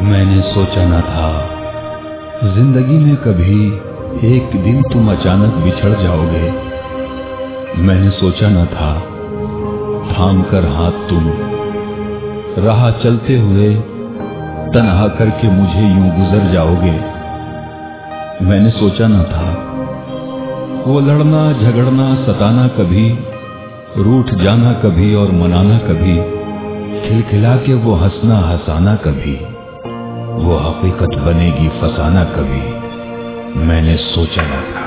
मैंने सोचा न था जिंदगी में कभी एक दिन तुम अचानक बिछड़ जाओगे। मैंने सोचा न था थाम कर हाथ तुम राह चलते हुए तन्हा करके मुझे यूं गुजर जाओगे। मैंने सोचा न था वो लड़ना झगड़ना सताना कभी, रूठ जाना कभी और मनाना कभी, खिलखिला के वो हंसना हंसाना कभी, वो हकीकत बनेगी फसाना कभी। मैंने सोचा न था।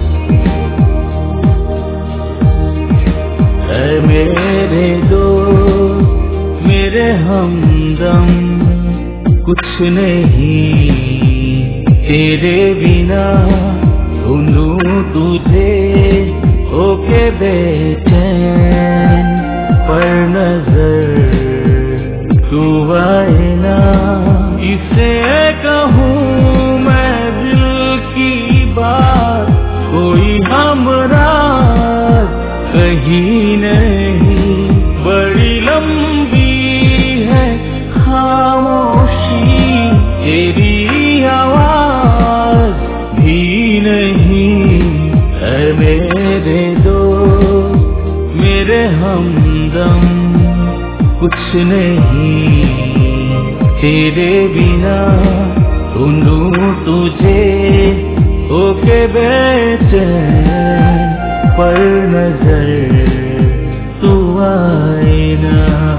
ऐ मेरे दोस्त मेरे हमदम कुछ नहीं तेरे बिना, ढूंढूं तुझे होके बेचैन पर नजर तू आए ना। इसे कहूँ मैं दिल की बात, कोई हमराज कहीं नहीं। बड़ी लंबी है खामोशी, तेरी आवाज भी नहीं। है मेरे दोस्त मेरे हमदम कुछ नहीं तेरे बिना, ढूंढूं तुझे होके बेचैन पर नजर तू आए ना।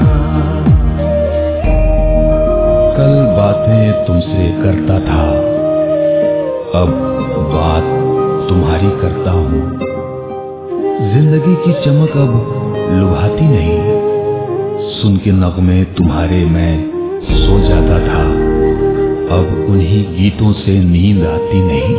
कल बातें तुमसे करता था, अब बात तुम्हारी करता हूँ। जिंदगी की चमक अब लुभाती नहीं, सुन के नगमे तुम्हारे मैं सो जाता था। अब उन्हीं गीतों से नींद आती नहीं।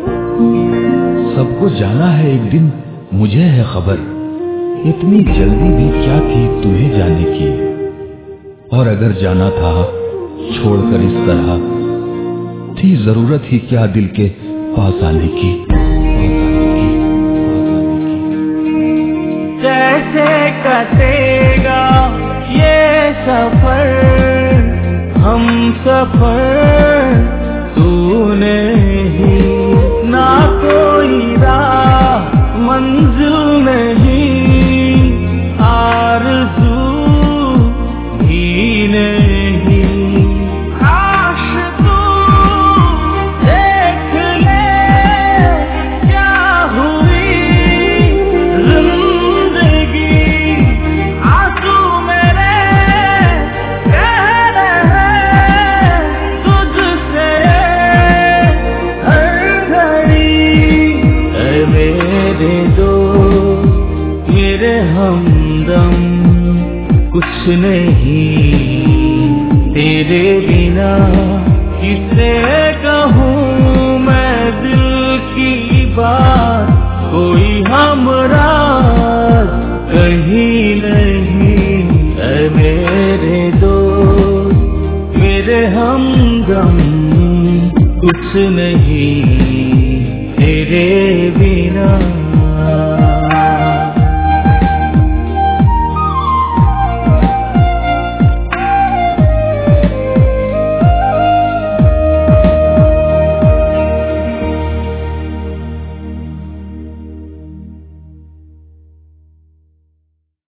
सबको जाना है एक दिन मुझे है खबर, इतनी जल्दी भी क्या थी तुम्हें जाने की। और अगर जाना था छोड़कर इस तरह, थी जरूरत ही क्या दिल के पास आने की। कैसे कटेगा ये सफर, हम सफर तूने ही ना, कोई राह मंजिल नहीं, आरज़ू भी नहीं। काश तू देख ले क्या हुई जिंदगी, आंसू मेरे कह रहे तुझसे हर घड़ी। ऐ मेरे दोस्त मेरे हमदम कुछ नहीं तेरे बिना, किसे कहूँ मैं दिल की बात, कोई हमराज कहीं नहीं। ऐ मेरे दोस्त मेरे हमदम कुछ नहीं